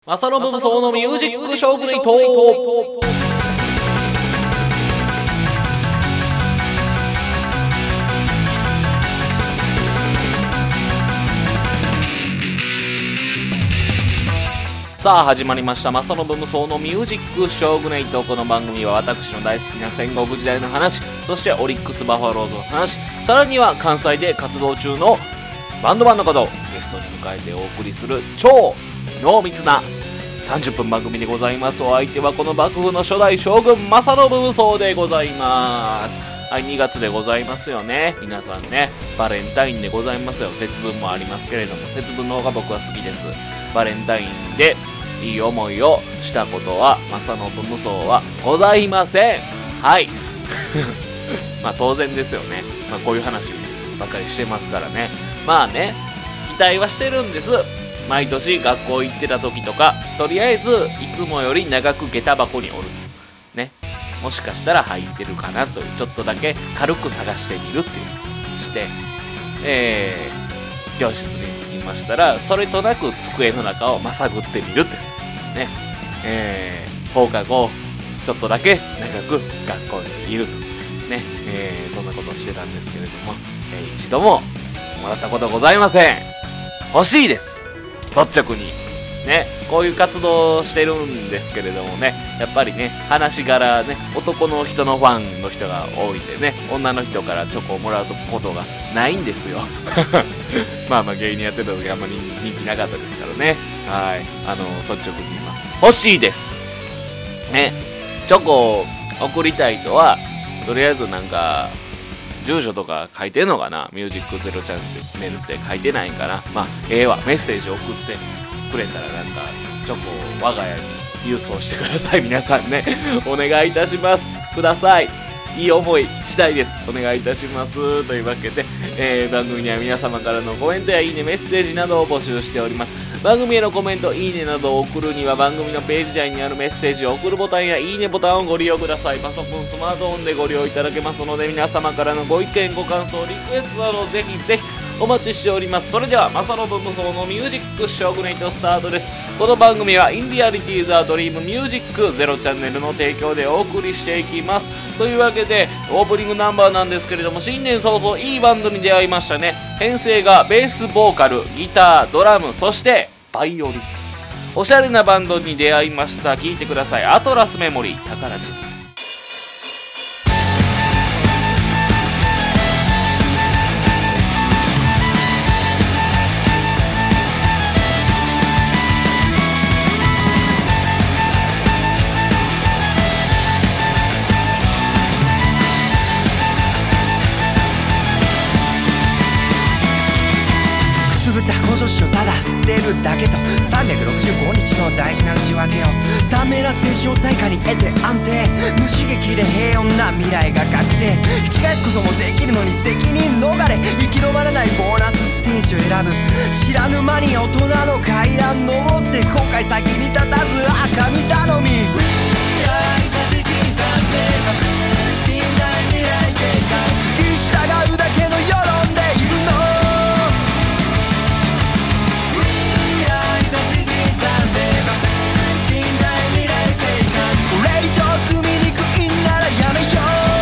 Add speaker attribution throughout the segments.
Speaker 1: マサノブ無双のミュージックショーグレイト。さあ始まりましたマサノブ無双のミュージックショーグレイト。この番組は私の大好きな戦国時代の話、そしてオリックスバファローズの話、さらには関西で活動中のバンドマンの方をゲストに迎えてお送りする超濃密な30分番組でございます。お相手はこの幕府の初代将軍正信無双でございます。はい、2月でございますよね。皆さんね、バレンタインでございますよ。節分もありますけれども、節分の方が僕は好きです。バレンタインでいい思いをしたことは正信無双はございません。はいまあ当然ですよね。まあこういう話ばっかりしてますからね。まあね、期待はしてるんです。毎年学校行ってた時とか、とりあえずいつもより長く下駄箱におるね、もしかしたら入ってるかなという、ちょっとだけ軽く探してみるっていうして、教室に着きましたら、それとなく机の中をまさぐってみるっていうね、放課後ちょっとだけ長く学校にいるとね、そんなことをしてたんですけれども、一度ももらったことございません。欲しいです、率直にね。こういう活動をしてるんですけれどもね、やっぱりね、話柄ね、男の人のファンの人が多いんでね、女の人からチョコをもらうことがないんですよまあ芸人やってた時あんまり人気なかったですからね。はい、率直に言います、欲しいですね。チョコを送りたい人はとりあえずなんか住所とか書いてんのかな。ミュージックゼロチャンネルって書いてないんかな。まあメッセージ送ってくれたらなんかチョコを我が家に郵送してください。皆さんねお願いいたします。ください。いい思いしたいです。お願いいたします。というわけで、番組には皆様からのコメントやいいね、メッセージなどを募集しております。番組へのコメント、いいねなどを送るには番組のページ内にあるメッセージを送るボタンやいいねボタンをご利用ください。パソコン、スマートフォンでご利用いただけますので、皆様からのご意見、ご感想、リクエストなどぜひぜひお待ちしております。それでは正信無双のミュージックショーグレイトスタートです。この番組はインディアリティーザードリームミュージックゼロチャンネルの提供でお送りしていきます。というわけでオープニングナンバーなんですけれども、新年早々いいバンドに出会いましたね。編成がベースボーカル、ギター、ドラム、そしてバイオリン、おしゃれなバンドに出会いました。聴いてください。アトラスメモリー、宝地図。
Speaker 2: 補助詞をただ捨てるだけと365日の大事な内訳をためら青春を対価に得て安定、無刺激で平穏な未来が確定、引き返すこともできるのに責任逃れ、生き止まらないボーナスステージを選ぶ、知らぬ間に大人の階段登って後悔先に立たず赤身頼み、突き従うだけの世論でいるの、住みにくいならやめよう、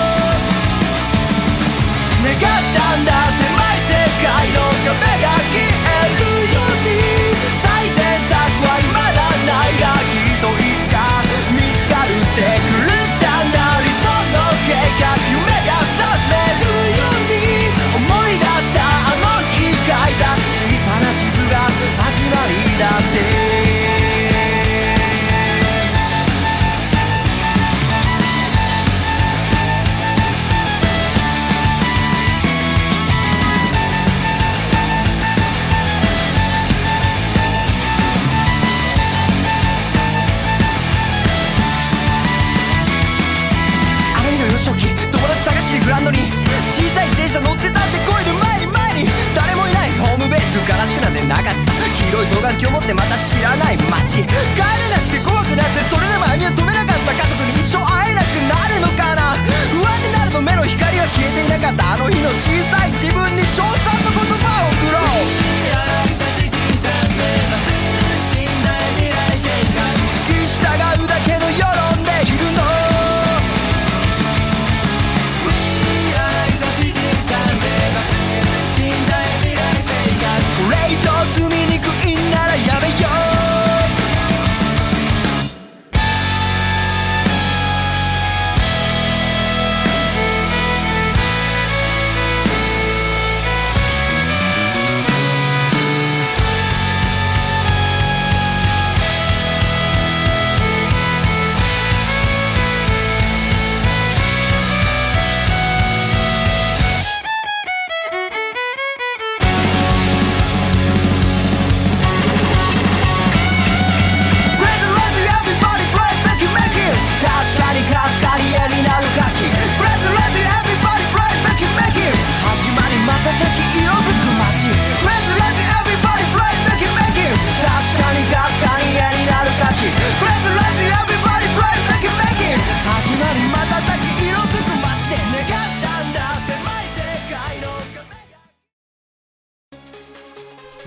Speaker 2: 願ったんだ狭い世界の壁が消えるように、最善策は未だないがきっといつか見つかるって狂ったんだ理想の計画、夢が覚めるように思い出したあの日書いた小さな地図が始まりだって、初期友達探しグラウンドに小さい自転車乗ってたって声で前に誰もいないホームベース、悲しくなんてなかった、黄色い双眼鏡持ってまた知らない街、帰れなくて怖くなってそれでも歩みを止めなかった家族に一生会えなくなるのかな、不安になると目の光は消えていなかった、あの日の小さい自分に称賛の言葉を送ろう、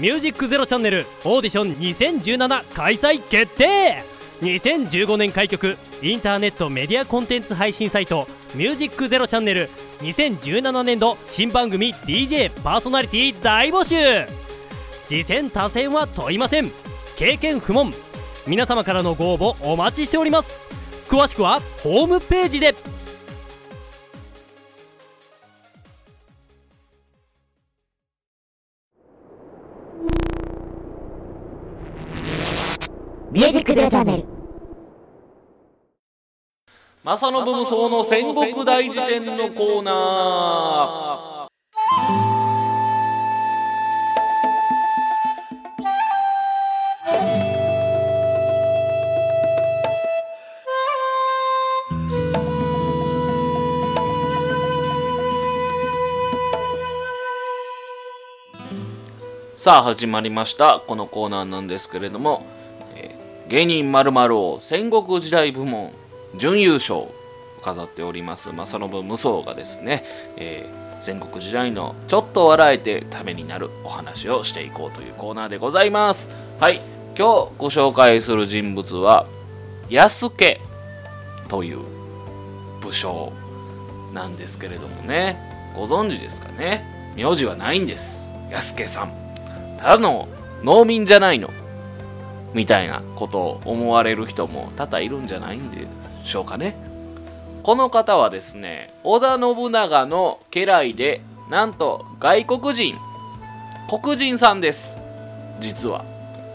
Speaker 3: ミュージックゼロチャンネルオーディション2017開催決定。2015年開局インターネットメディアコンテンツ配信サイトミュージックゼロチャンネル2017年度新番組 DJ パーソナリティ大募集。次戦他戦は問いません。経験不問。皆様からのご応募お待ちしております。詳しくはホームページで。
Speaker 4: ミュージックゼロチャンネル
Speaker 1: 正信無双の戦国大辞典のコーナー。さあ始まりましたこのコーナーなんですけれども、芸人〇〇王戦国時代部門準優勝を飾っております正信無双がですね、戦国時代のちょっと笑えてためになるお話をしていこうというコーナーでございます。はい、今日ご紹介する人物は安家という武将なんですけれどもね、ご存知ですかね。名字はないんです。安家さんただの農民じゃないのみたいなことを思われる人も多々いるんじゃないんでしょうかね。この方はですね、織田信長の家来で、なんと外国人、黒人さんです。実は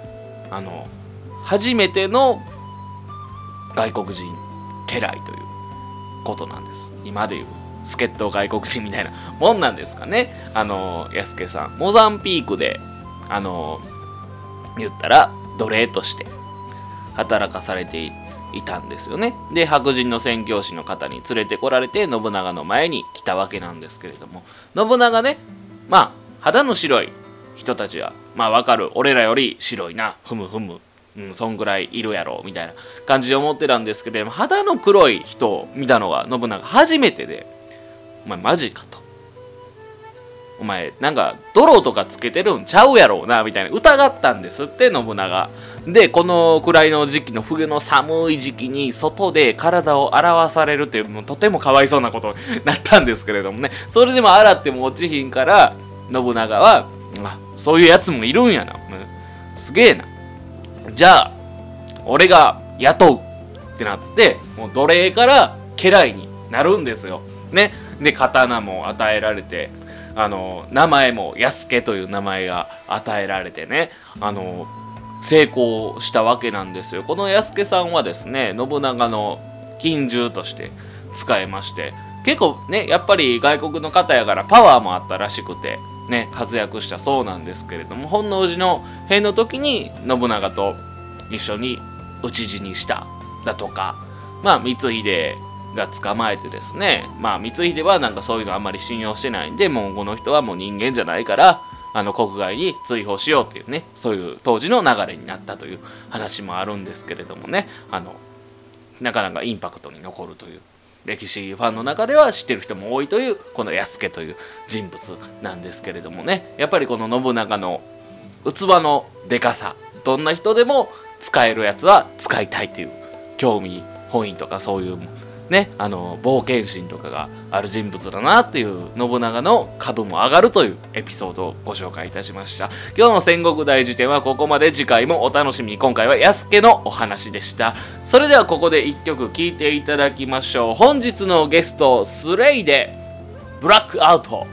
Speaker 1: 初めての外国人家来ということなんです。今でいう助っ人外国人みたいなもんなんですかね。安家さんモザンピークで言ったら奴隷として働かされていたんですよね。で白人の宣教師の方に連れてこられて信長の前に来たわけなんですけれども、信長ね、肌の白い人たちはわかる、俺らより白いな、ふむふむ、そんぐらいいるやろみたいな感じで思ってたんですけれども、肌の黒い人を見たのが信長初めてで、お前マジかと、お前なんか泥とかつけてるんちゃうやろうなみたいな疑ったんですって信長で。このくらいの時期の冬の寒い時期に外で体を洗わされるという、もうとてもかわいそうなことになったんですけれどもね、それでも洗っても落ちひんから信長はそういうやつもいるんやな、すげえな、じゃあ俺が雇うってなって、もう奴隷から家来になるんですよね。で刀も与えられて、名前も安家という名前が与えられてね、成功したわけなんですよ。この安家さんはですね、信長の近習として使えまして、結構ねやっぱり外国の方やからパワーもあったらしくてね、活躍したそうなんですけれども、本能寺の変の時に信長と一緒に討ち死にしただとか、光秀が捕まえてですね、光秀はなんかそういうのあんまり信用してないんで、もうこの人はもう人間じゃないから国外に追放しようっていうね、そういう当時の流れになったという話もあるんですけれどもね、なかなかインパクトに残るという、歴史ファンの中では知ってる人も多いというこの安家という人物なんですけれどもね、やっぱりこの信長の器のでかさ、どんな人でも使えるやつは使いたいという興味本位とかそういうね、冒険心とかがある人物だなっていう、信長の株も上がるというエピソードをご紹介いたしました。今日の戦国大辞典はここまで。次回もお楽しみに。今回は安家のお話でした。それではここで一曲聴いていただきましょう。本日のゲストスレイでブラックアウト。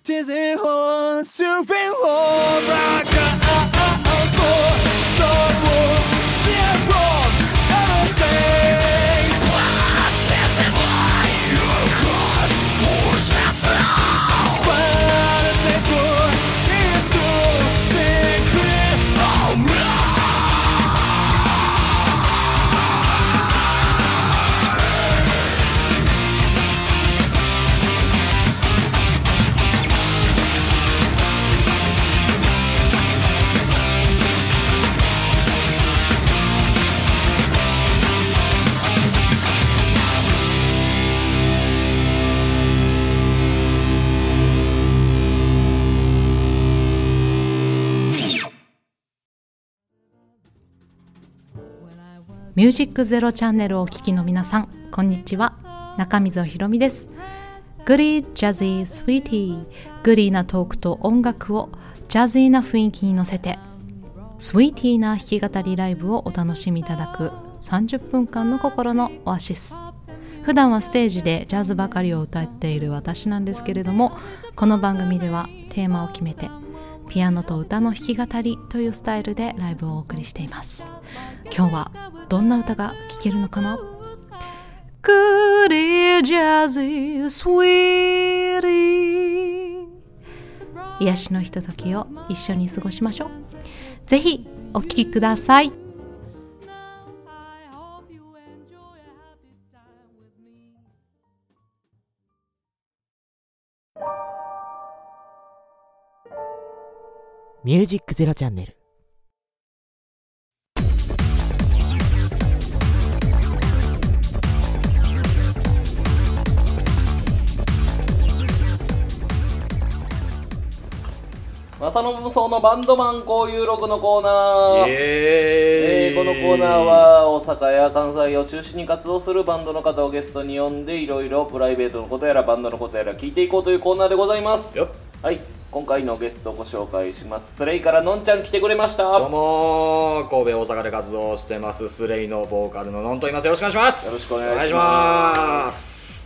Speaker 2: Dizzy horse, surfing home, rock so zero, everything. What's this why you cause more shots out? What is it for? It's so secret. Oh no.
Speaker 5: ミュージックゼロチャンネルをお聞きの皆さん、こんにちは。中溝ひろみです。グリージャズースウィーティー、グリーなトークと音楽をジャズーな雰囲気に乗せて、スウィーティーな弾き語りライブをお楽しみいただく30分間の心のオアシス。普段はステージでジャズばかりを歌っている私なんですけれども、この番組ではテーマを決めてピアノと歌の弾き語りというスタイルでライブをお送りしています。今日はどんな歌が聴けるのかな？ Goody Jazzy Sweetie、 癒しのひとときを一緒に過ごしましょう。ぜひお聴きください。
Speaker 6: ミュージックゼロチャンネル。
Speaker 1: 正信無双のバンドマン交友録のコーナー。このコーナーは大阪や関西を中心に活動するバンドの方をゲストに呼んで、いろいろプライベートのことやらバンドのことやら聞いていこうというコーナーでございます。はい、今回のゲストをご紹介します。スレイからのんちゃん来てくれました。
Speaker 7: どうも、神戸大阪で活動してますスレイのボーカルののんと言います。よろしくお願いします。
Speaker 1: よろしくお願いします。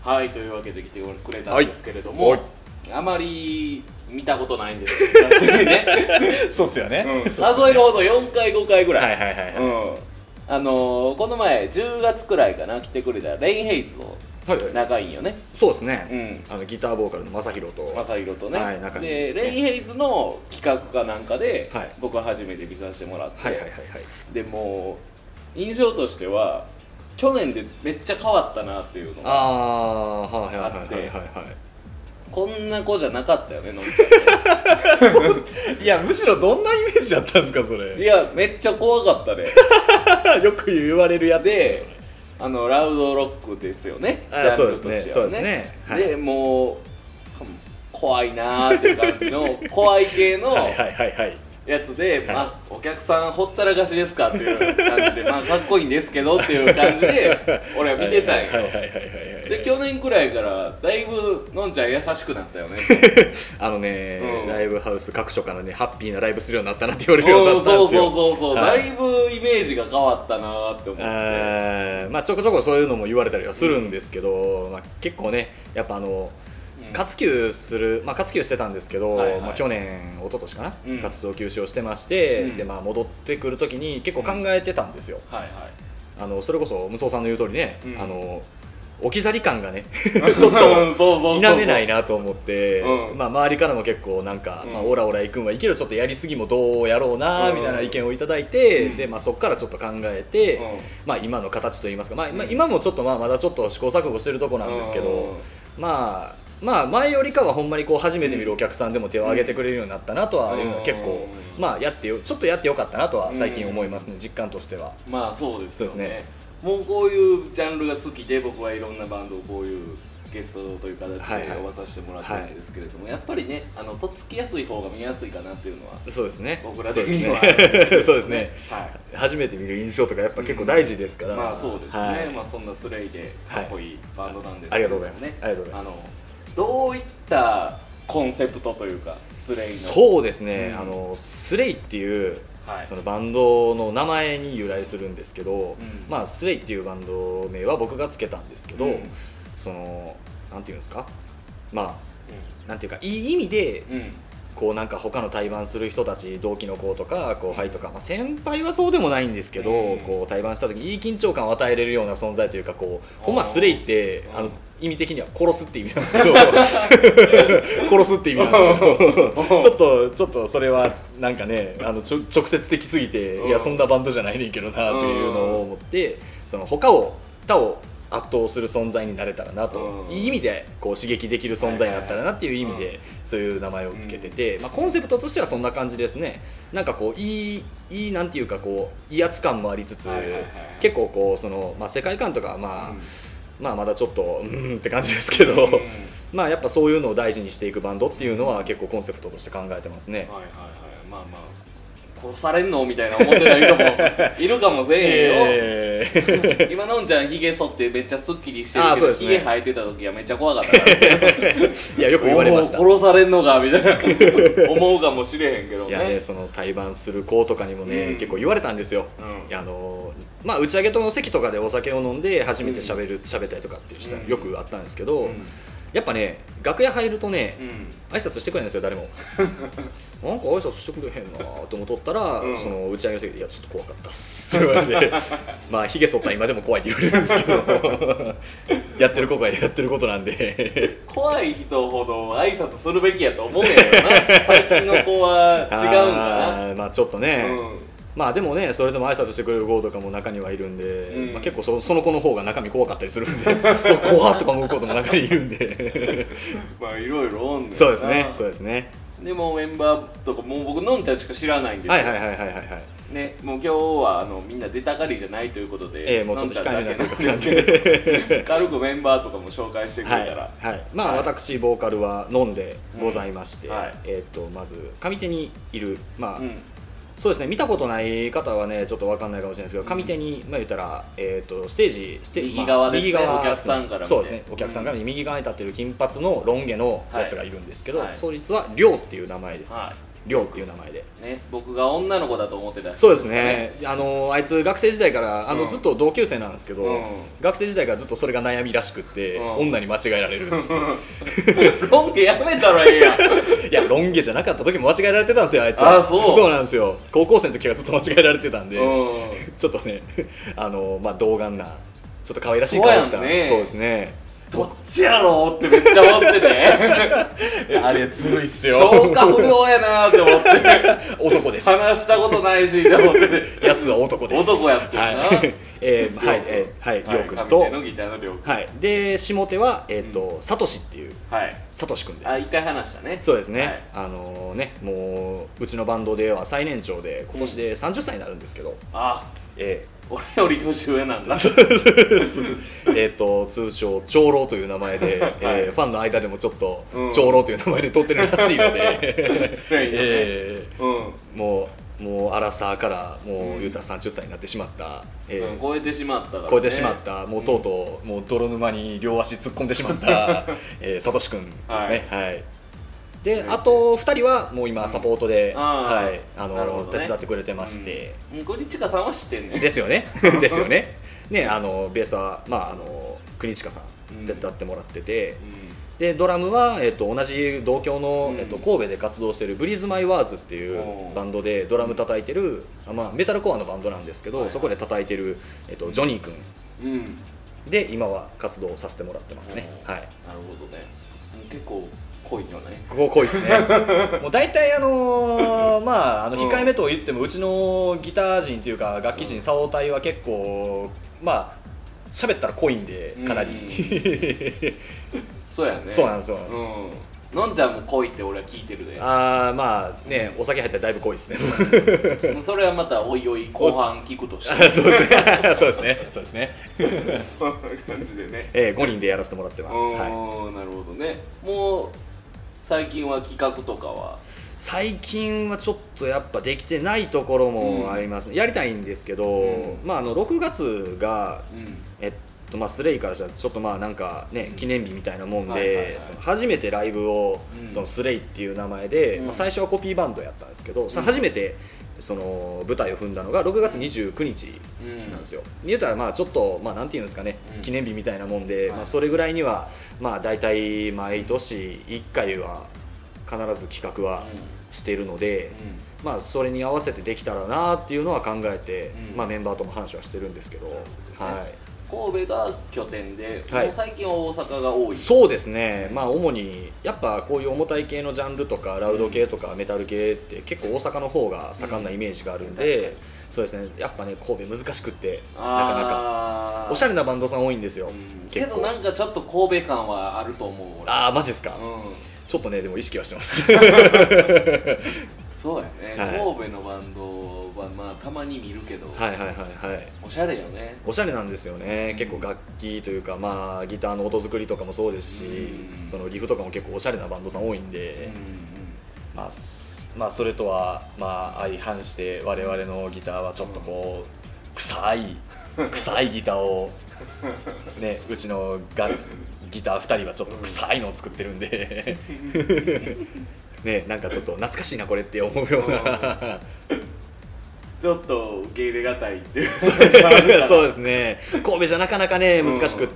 Speaker 1: はい、というわけで来てくれたんですけれども、あまり見たことないんですよね。
Speaker 7: そうっすよね、
Speaker 1: 数えるほど4回5回ぐらい。
Speaker 7: はいはいはい、
Speaker 1: この前10月くらいかな、来てくれたレインヘイズの仲いいんよね。
Speaker 7: そうですね、ギターボーカルの正宏と
Speaker 1: ね、
Speaker 7: 仲いい
Speaker 1: でレインヘイズの企画かなんかで、僕は初めて見させてもらって、でも印象としては去年でめっちゃ変わったなっていうのがあって、こんな子じゃなかったよね、のんち
Speaker 7: ゃん。いや、むしろどんなイメージだったんですか、それ。
Speaker 1: いや、めっちゃ怖かったね。
Speaker 7: よく言われるやつ
Speaker 1: で、ラウドロックですよね、ジャンルとしてはね。で、もう怖いなーっていう感じの怖い系のやつで、お客さんほったらかしですかっていう感じで、かっこいいんですけどっていう感じで俺は見てたんよ。で、去年くらいからだいぶのんちゃん優しくなったよね。
Speaker 7: ライブハウス各所からね、ハッピーなライブするようになったなって言われるようになったんですよ。
Speaker 1: そう、だいぶイメージが変わったなって思って、
Speaker 7: ちょこちょこそういうのも言われたりはするんですけど、結構ね、やっぱ活休してたんですけど、去年一昨年かな、活動休止をしてまして、で戻ってくるときに結構考えてたんですよ。それこそ無双さんの言う通りね、置き去り感がねちょっと否めないなと思って、周りからも結構なんか、オラオラ行くんはいいけどちょっとやりすぎもどうやろうなみたいな意見をいただいて、でそこからちょっと考えて、今の形といいますか、今もちょっとまだちょっと試行錯誤してるとこなんですけど、前よりかはほんまに初めて見るお客さんでも手を挙げてくれるようになったなとはいうのは結構ちょっとやってよかったなとは最近思いますね、実感としては。
Speaker 1: そうですよね。もうこういうジャンルが好きで、僕はいろんなバンドをこういうゲストという形で呼ばさせてもらってるんですけれども、やっぱりね、とっつきやすい方が見やすいかなっていうのは、
Speaker 7: そうですね、
Speaker 1: 僕ら的にはあるんですけどね。
Speaker 7: そうですね、初めて見る印象とかやっぱ結構大事ですから。
Speaker 1: そうですね、そんなスレイでかっこいいバンドなんです
Speaker 7: けどね。ありがとうございます。ありがとうございます。
Speaker 1: どういったコンセプトというか、スレイの。
Speaker 7: そうですね、スレイっていうそのバンドの名前に由来するんですけど、スレイっていうバンド名は僕がつけたんですけど、なんていうんですか、 なんていうかいい意味でこうなんか他の対バンする人たち同期の子とか後輩とか、まあ、先輩はそうでもないんですけど、こう対バンした時にいい緊張感を与えれるような存在というかこうほんまスレイって意味的には殺すって意味なんですけど殺すって意味なんですけどちょっとそれはなんかね直接的すぎていやそんなバンドじゃないねんけどなっていうのを思ってその他を圧倒する存在になれたらなと、いい意味でこう刺激できる存在になったらなっていう意味でそういう名前をつけてて、まあ、コンセプトとしてはそんな感じですね。なんかこういいなんていうかこう威圧感もありつつ、結構こうその、まあ、世界観とかはまあまだちょっとって感じですけど、まあやっぱそういうのを大事にしていくバンドっていうのは結構コンセプトとして考えてますね。
Speaker 1: まあまあ殺されんのみたいな思ってない人もいるかもしれへんよ、今のんちゃんひげ剃ってめっちゃスッキリしてるけど、ひげ生えてた時はめっちゃ怖かったからね
Speaker 7: いやよく言われました。
Speaker 1: 殺されんのかみたいな思うかもしれへんけどね。
Speaker 7: いやねその対バンする子とかにもね、結構言われたんですよ、まあ打ち上げとの席とかでお酒を飲んで初めて喋ったりとかっていうしたよくあったんですけど、やっぱね楽屋入るとね、挨拶してくれないんですよ誰もなんか挨拶してくれへんなと思っとったら、その打ち上げの席で「いやちょっと怖かったっす」って言われてまあひげ剃ったら今でも怖いって言われるんですけどやってる子がやってることなんで
Speaker 1: 怖い人ほど挨拶するべきやと思うねんよな最近の子は違うんかな。
Speaker 7: まあちょっとね、まあでもねそれでも挨拶してくれる子とかも中にはいるんで、まあ、結構その子の方が中身怖かったりするんで怖っとか思う子とも中にいるんで
Speaker 1: まあいろいろおんねんな。
Speaker 7: そうですね。
Speaker 1: でもメンバーとかもう僕のんちゃんしか知らないんですよ。ね、もう今日はみんな出たがりじゃないということで、
Speaker 7: もうちょっと控えめな性格なん
Speaker 1: で軽くメンバーとかも紹介してくれたら、
Speaker 7: まあ私ボーカルは飲んでございまして、まず上手にいるまあ、そうですね見たことない方はねちょっと分かんないかもしれないですけど、上手にまあ言ったらステージ
Speaker 1: 右側ですね、お客さんから見て
Speaker 7: そうですねお客さんから右側に立ってる金髪のロン毛のやつがいるんですけど、そいつはりょうっていう名前です。りょうっていう名前で、
Speaker 1: ね、僕が女の子だと思ってた。
Speaker 7: そうですね。あいつ学生時代からずっと同級生なんですけど、学生時代からずっとそれが悩みらしくって、女に間違えられるんです
Speaker 1: ロン毛やめたらええやん
Speaker 7: いやロン毛じゃなかった時も間違えられてたんですよあいつ。そうなんですよ。高校生の時からずっと間違えられてたんで、ちょっとねまあ童顔なちょっと可愛らしい顔したそうですね。
Speaker 1: どっちやろうってめっちゃ思ってて
Speaker 7: あれずるいっすよ。
Speaker 1: 消化不良やなって思って
Speaker 7: 男です。
Speaker 1: 話したことないしって思ってて
Speaker 7: やつは男です。
Speaker 1: 男やってるな。
Speaker 7: はいりょうくんと
Speaker 1: 上手のギターのりょうくん、
Speaker 7: で下手はさとしっていうさとしくんです。
Speaker 1: 一回話したね。
Speaker 7: そうですね。もううちのバンドでは最年長で今年で30歳になるんですけど、
Speaker 1: 俺より年上なんだ
Speaker 7: 通称長老という名前で、ファンの間でもちょっと長老という名前で撮ってるらしいのでもうアラサーからもう言うたら30歳になってしまった、
Speaker 1: 超えてしまったからね。
Speaker 7: もうとうとうもう泥沼に両足突っ込んでしまったさとしくんですね。であと2人はもう今サポートで、手伝ってくれてまして、
Speaker 1: 国近さんは知ってんね。
Speaker 7: ですよねですよね。ベースは国近さん手伝ってもらってて、でドラムは同じ同郷の神戸で活動しているブリーズマイワーズっていうバンドでドラム叩いてるメタルコアのバンドなんですけど、そこで叩いてるジョニーくんで今は活動させてもらってますね。なる
Speaker 1: ほどね。結構濃いよね。
Speaker 7: 濃いですね。もう大体控えめと言ってもうちのギター陣っていうか楽器陣サオタイは結構喋ったら濃いんでかなり
Speaker 1: そうやね。
Speaker 7: そうなんです。
Speaker 1: のんちゃんも濃いって俺は聞いてるで。
Speaker 7: お酒入ったらだいぶ濃いですね。
Speaker 1: それはまたおいおい後半聞くとして。
Speaker 7: そうですね。
Speaker 1: そんな感じでね。
Speaker 7: 5人でやらせてもらってます。
Speaker 1: なるほどね。もう最近は企画とかは
Speaker 7: 最近はちょっとやっぱできてないところもありますね。やりたいんですけど、6月がスレイからしたらちょっとなんかね、記念日みたいなもん
Speaker 1: はいはいはい
Speaker 7: で、その初めてライブをそのスレイっていう名前で、最初はコピーバンドやったんですけど、初めてその舞台を踏んだのが6月29日なんですよ。言うたらちょっとなんていうんですかね、記念日みたいなもんで、それぐらいには大体毎年1回は必ず企画はしているので、それに合わせてできたらなっていうのは考えて、メンバーとも話はしてるんですけど、はい。
Speaker 1: 神戸が拠点で、もう最近は大阪が多い。
Speaker 7: そうですね、主にやっぱこういう重たい系のジャンルとかラウド系とかメタル系って結構大阪の方が盛んなイメージがあるんで、そうですね、やっぱね神戸難しくってなかなかおしゃれなバンドさん多いんですよ、
Speaker 1: けどなんかちょっと神戸感はあると思う。
Speaker 7: マジですか、ちょっとねでも意識はしてます
Speaker 1: そうやね、神戸のバンドはたまに見るけど、おしゃれよね。
Speaker 7: おしゃれなんですよね、結構楽器というかギターの音作りとかもそうですし、そのリフとかも結構おしゃれなバンドさん多いんで、それとは相反して我々のギターはちょっとこう臭いギターをね、うちのギター2人はちょっと臭いのを作ってるんでね、なんかちょっと懐かしいなこれって思うような
Speaker 1: ちょっと受け入れがたいっていう
Speaker 7: そうですね、神戸じゃなかなかね難しくって、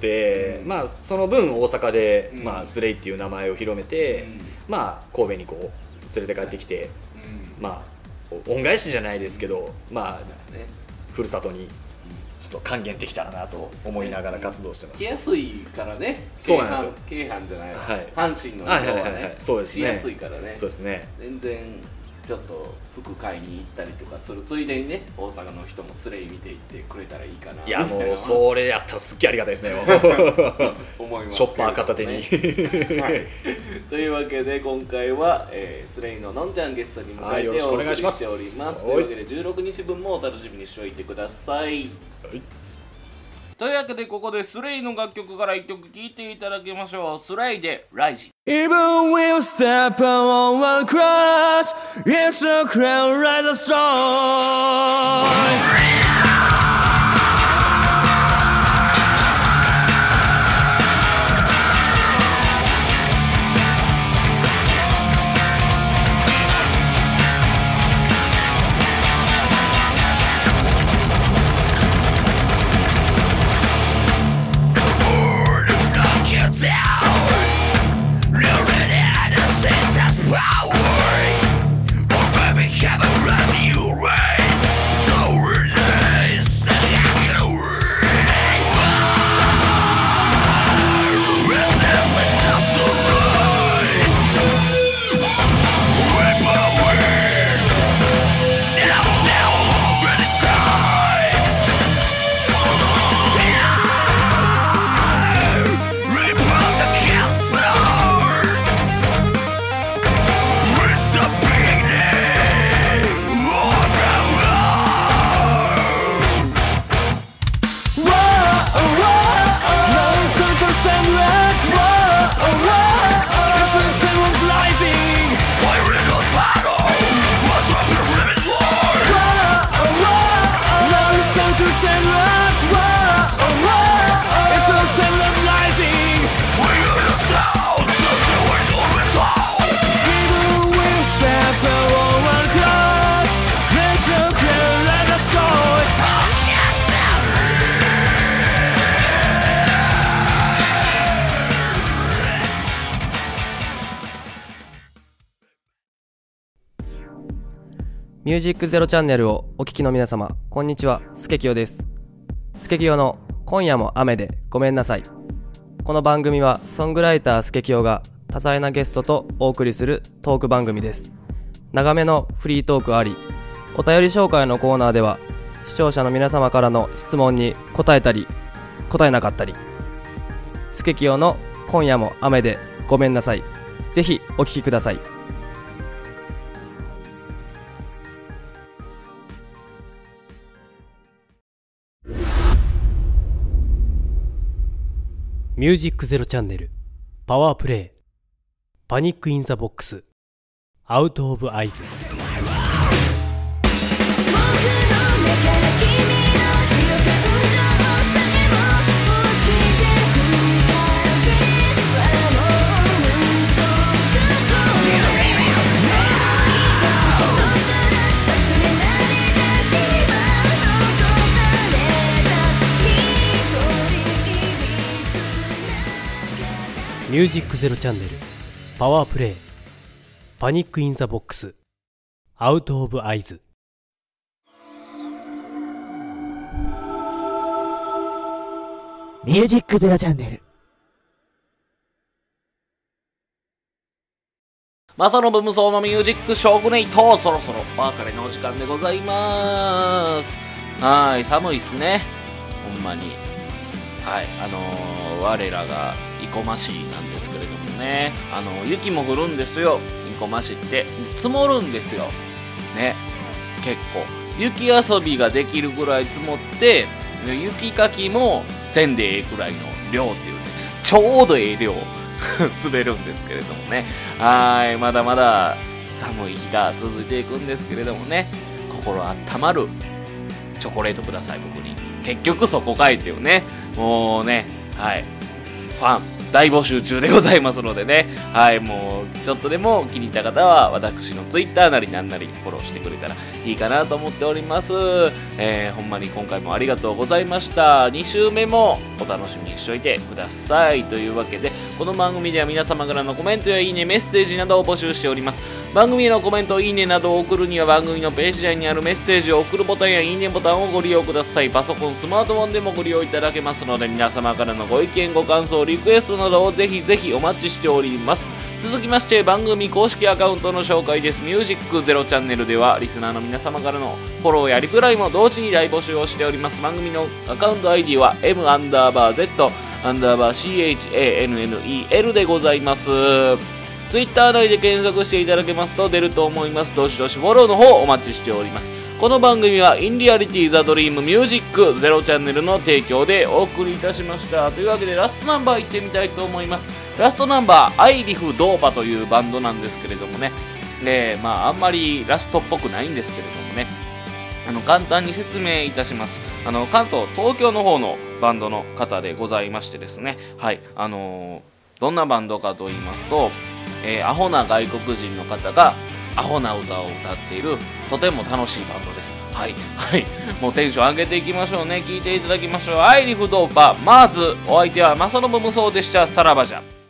Speaker 7: その分大阪で、スレイっていう名前を広めて、神戸にこう連れて帰ってきて、恩返しじゃないですけど、ふるさとにちょっと還元できたらなと思いながら活動してます。
Speaker 1: 来やすいからね。
Speaker 7: そうなんですよ。
Speaker 1: 京阪じゃない、阪神の人はね、しやすいからね。
Speaker 7: そうですね。
Speaker 1: 全然ちょっと服買いに行ったりとかするついでにね、大阪の人もスレイ見ていってくれたらいいかな。
Speaker 7: いやもうそれやったらすっげえありがたいですね
Speaker 1: 思います
Speaker 7: ショッパー片手に
Speaker 1: というわけで今回は、スレイののんちゃんゲストに迎えてお送りしております。というわけで16日分もお楽しみにしておいてください。というわけでここでスレイの楽曲から1曲聴いていただきましょう。スレイでライジン。
Speaker 2: Even we'll step on one cross, it's a crown like a song.
Speaker 8: ミュージックゼロチャンネルをお聞きの皆様、こんにちは、スケキヨです。スケキヨの今夜も雨でごめんなさい。この番組はソングライタースケキヨが多彩なゲストとお送りするトーク番組です。長めのフリートークあり、お便り紹介のコーナーでは視聴者の皆様からの質問に答えたり答えなかったり、スケキヨの今夜も雨でごめんなさい。ぜひお聞きください。
Speaker 3: ミュージックゼロチャンネルパワープレイパニックインザボックスアウトオブアイズ。
Speaker 9: 僕の目から君の色が運動を叫ぼう。
Speaker 3: ミュージックゼロチャンネルパワープレイパニックインザボックスアウトオブアイズ。
Speaker 6: ミュージックゼロチャンネル。
Speaker 1: 正信無双のミュージックショーグネイト、そろそろお別れのお時間でございます。はい、寒いっすね、ほんまに。はい、我らが生駒市なんですけれどもね、雪も降るんですよ。生駒市って積もるんですよね。結構雪遊びができるぐらい積もって、雪かきもせんでええくらいの量っていうね、ちょうどええ量滑るんですけれどもね。はい、まだまだ寒い日が続いていくんですけれどもね、心温まるチョコレートください、僕に。結局そこかいっていうね。もうね、はい、ファン大募集中でございますのでね。はい、もうちょっとでも気に入った方は私のツイッターなりなんなりフォローしてくれたらいいかなと思っております。ほんまに今回もありがとうございました。2週目もお楽しみにしておいてください。というわけで、この番組では皆様からのコメントやいいね、メッセージなどを募集しております。番組へのコメント、いいねなどを送るには番組のページ内にあるメッセージを送るボタンやいいねボタンをご利用ください。パソコン、スマートフォンでもご利用いただけますので、皆様からのご意見、ご感想、リクエストなどをぜひぜひお待ちしております。続きまして番組公式アカウントの紹介です。ミュージックゼロチャンネルではリスナーの皆様からのフォローやリプライも同時に大募集をしております。番組のアカウント ID は M_Z_CHANNEL でございます。ツイッター内で検索していただけますと出ると思います。どしどしフォローの方お待ちしております。この番組はインリアリティザドリームミュージックゼロチャンネルの提供でお送りいたしました。というわけでラストナンバーいってみたいと思います。ラストナンバーアイリフドーパというバンドなんですけれどもね、あんまりラストっぽくないんですけれどもね、簡単に説明いたします。関東、東京の方のバンドの方でございましてですね、はい、どんなバンドかと言いますと、アホな外国人の方がアホな歌を歌っているとても楽しいバンドです。はいはい、もうテンション上げていきましょうね。聴いていただきましょう。アイリフドーパ。まずお相手は正信無双でした。さらばじゃ。